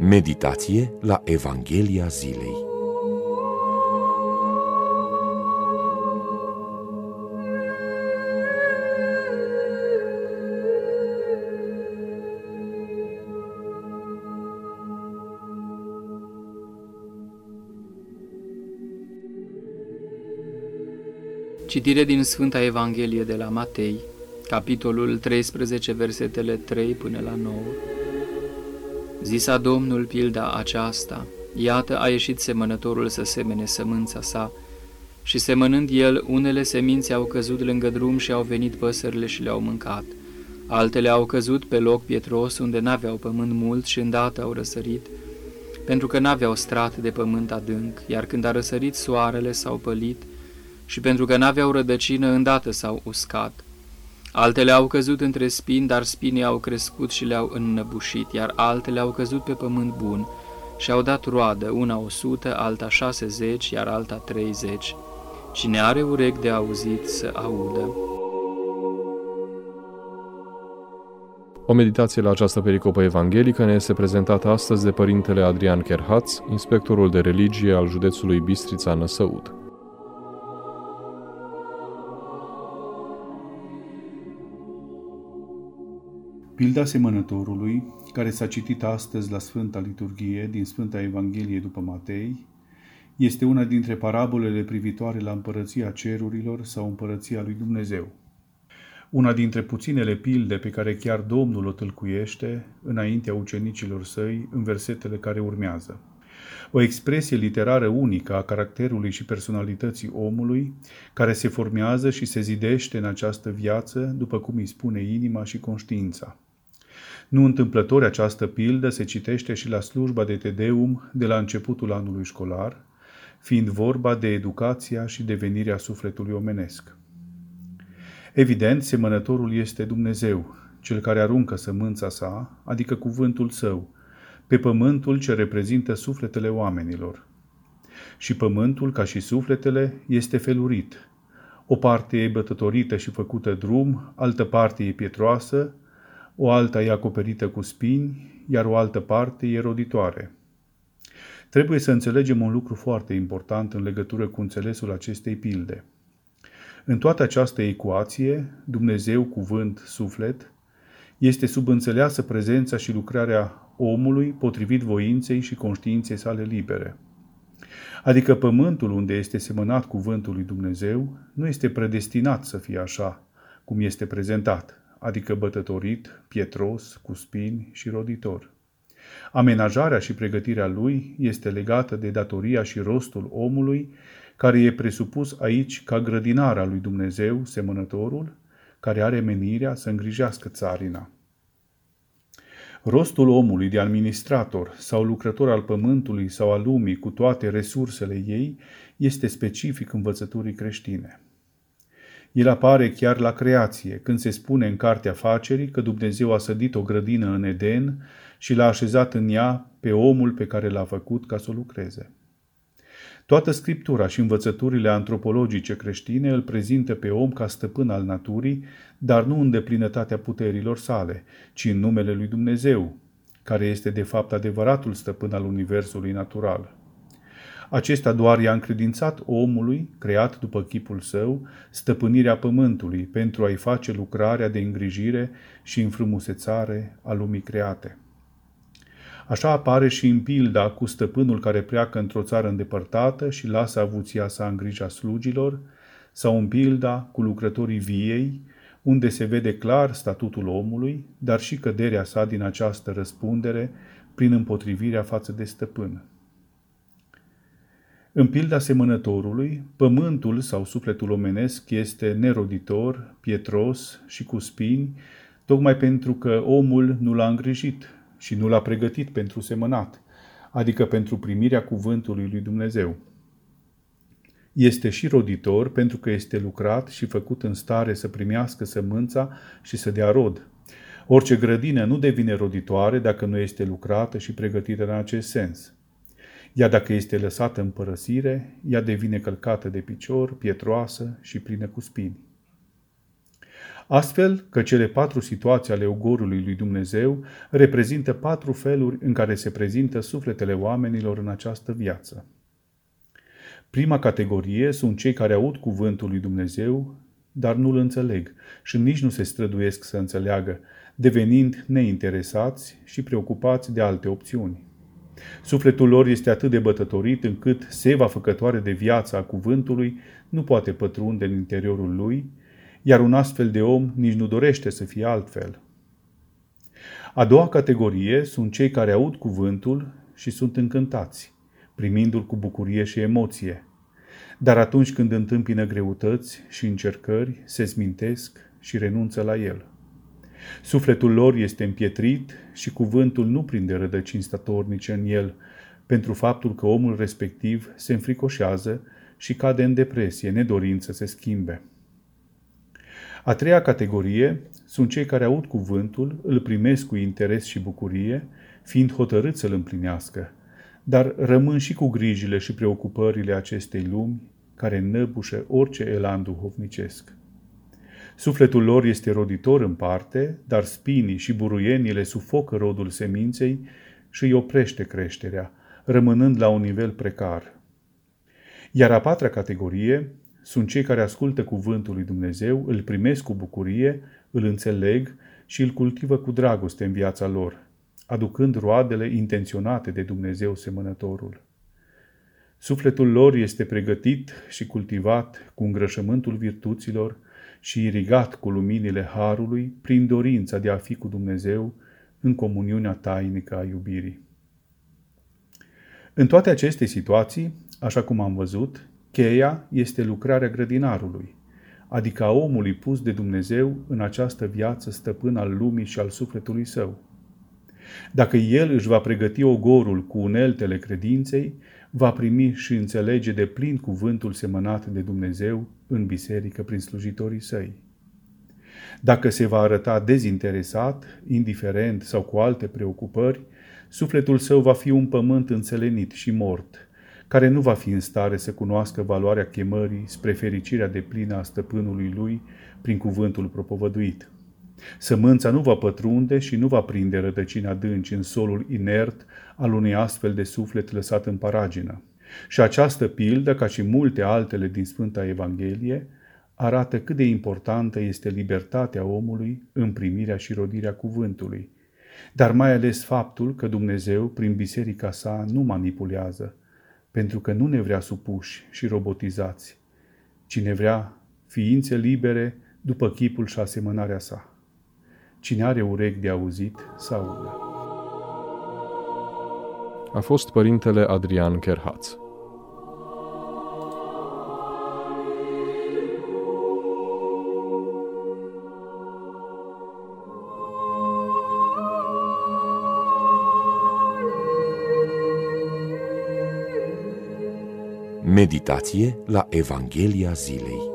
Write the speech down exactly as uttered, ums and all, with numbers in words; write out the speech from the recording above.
Meditație la Evanghelia zilei. Citire din Sfânta Evanghelie de la Matei, capitolul treisprezece, versetele trei până la nouă. Zisa Domnul pilda aceasta: iată, a ieșit semănătorul să semene sămânța sa, și semănând el, unele semințe au căzut lângă drum și au venit păsările și le-au mâncat. Altele au căzut pe loc pietros, unde n-aveau pământ mult și îndată au răsărit, pentru că n-aveau strat de pământ adânc, iar când a răsărit soarele s-au pălit, și pentru că n-aveau rădăcină, îndată s-au uscat. Altele au căzut între spini, dar spinii au crescut și le-au înnăbușit, iar altele au căzut pe pământ bun și au dat roadă, una o sută, alta șasezeci, iar alta treizeci. Cine are urechi de auzit să audă. O meditație la această pericopă evanghelică ne este prezentată astăzi de Părintele Adrian Cherhaț, inspectorul de religie al județului Bistrița-Năsăud. Pilda semănătorului, care s-a citit astăzi la Sfânta Liturghie din Sfânta Evanghelie după Matei, este una dintre parabolele privitoare la împărăția cerurilor sau împărăția lui Dumnezeu. Una dintre puținele pilde pe care chiar Domnul o tâlcuiește înaintea ucenicilor săi în versetele care urmează. O expresie literară unică a caracterului și personalității omului, care se formează și se zidește în această viață, după cum îi spune inima și conștiința. Nu întâmplător, această pildă se citește și la slujba de Te Deum de la începutul anului școlar, fiind vorba de educația și devenirea sufletului omenesc. Evident, semănătorul este Dumnezeu, cel care aruncă sămânța sa, adică cuvântul său, pe pământul ce reprezintă sufletele oamenilor. Și pământul, ca și sufletele, este felurit. O parte e bătătorită și făcută drum, altă parte e pietroasă, o alta e acoperită cu spini, iar o altă parte e roditoare. Trebuie să înțelegem un lucru foarte important în legătură cu înțelesul acestei pilde. În toată această ecuație, Dumnezeu, cuvânt, suflet, este subînțeleasă prezența și lucrarea omului potrivit voinței și conștiinței sale libere. Adică pământul unde este semănat cuvântul lui Dumnezeu nu este predestinat să fie așa cum este prezentat, adică bătătorit, pietros, cu spini și roditor. Amenajarea și pregătirea lui este legată de datoria și rostul omului, care e presupus aici ca grădinar al lui Dumnezeu, semănătorul, care are menirea să îngrijească țarina. Rostul omului de administrator sau lucrător al pământului sau al lumii cu toate resursele ei este specific învățăturii creștine. El apare chiar la creație, când se spune în Cartea Facerii că Dumnezeu a sădit o grădină în Eden și l-a așezat în ea pe omul pe care l-a făcut ca să o lucreze. Toată Scriptura și învățăturile antropologice creștine îl prezintă pe om ca stăpân al naturii, dar nu în deplinătatea puterilor sale, ci în numele lui Dumnezeu, care este de fapt adevăratul stăpân al universului natural. Acesta doar i-a încredințat omului, creat după chipul său, stăpânirea pământului pentru a-i face lucrarea de îngrijire și înfrumusețare a lumii create. Așa apare și în pilda cu stăpânul care pleacă într-o țară îndepărtată și lasă avuția sa în grija slugilor, sau în pilda cu lucrătorii viei, unde se vede clar statutul omului, dar și căderea sa din această răspundere prin împotrivirea față de stăpân. În pilda semănătorului, pământul sau sufletul omenesc este neroditor, pietros și cu spini, tocmai pentru că omul nu l-a îngrijit și nu l-a pregătit pentru semănat, adică pentru primirea cuvântului lui Dumnezeu. Este și roditor pentru că este lucrat și făcut în stare să primească sămânța și să dea rod. Orice grădină nu devine roditoare dacă nu este lucrată și pregătită în acest sens. Iar dacă este lăsată în părăsire, ea devine călcată de picior, pietroasă și plină cu spini. Astfel că cele patru situații ale ogorului lui Dumnezeu reprezintă patru feluri în care se prezintă sufletele oamenilor în această viață. Prima categorie sunt cei care aud cuvântul lui Dumnezeu, dar nu-l înțeleg și nici nu se străduiesc să înțeleagă, devenind neinteresați și preocupați de alte opțiuni. Sufletul lor este atât de bătătorit încât seva făcătoare de viață a cuvântului nu poate pătrunde în interiorul lui, iar un astfel de om nici nu dorește să fie altfel. A doua categorie sunt cei care aud cuvântul și sunt încântați, primindu-l cu bucurie și emoție, dar atunci când întâmpină greutăți și încercări, se smintesc și renunță la el. Sufletul lor este împietrit și cuvântul nu prinde rădăcini statornice în el, pentru faptul că omul respectiv se înfricoșează și cade în depresie, nedorind să se schimbe. A treia categorie sunt cei care aud cuvântul, îl primesc cu interes și bucurie, fiind hotărâți să-l împlinească, dar rămân și cu grijile și preocupările acestei lumi, care înnăbușă orice elan duhovnicesc. Sufletul lor este roditor în parte, dar spinii și buruienile sufocă rodul seminței și îi oprește creșterea, rămânând la un nivel precar. Iar a patra categorie sunt cei care ascultă cuvântul lui Dumnezeu, îl primesc cu bucurie, îl înțeleg și îl cultivă cu dragoste în viața lor, aducând roadele intenționate de Dumnezeu semănătorul. Sufletul lor este pregătit și cultivat cu îngrășământul virtuților și irigat cu luminile harului prin dorința de a fi cu Dumnezeu în comuniunea tainică a iubirii. În toate aceste situații, așa cum am văzut, cheia este lucrarea grădinarului, adică a omului pus de Dumnezeu în această viață stăpân al lumii și al sufletului său. Dacă el își va pregăti ogorul cu uneltele credinței, va primi și înțelege de plin cuvântul semănat de Dumnezeu în biserică prin slujitorii săi. Dacă se va arăta dezinteresat, indiferent sau cu alte preocupări, sufletul său va fi un pământ înțelenit și mort, care nu va fi în stare să cunoască valoarea chemării spre fericirea deplină a stăpânului lui prin cuvântul propovăduit. Sămânța nu va pătrunde și nu va prinde rădăcini adânci în solul inert al unui astfel de suflet lăsat în paragină. Și această pildă, ca și multe altele din Sfânta Evanghelie, arată cât de importantă este libertatea omului în primirea și rodirea cuvântului, dar mai ales faptul că Dumnezeu, prin biserica sa, nu manipulează, pentru că nu ne vrea supuși și robotizați, ci ne vrea ființe libere după chipul și asemănarea sa. Cine are urechi de auzit, să audă. A fost părintele Adrian Kerhatz. Meditație la Evanghelia zilei.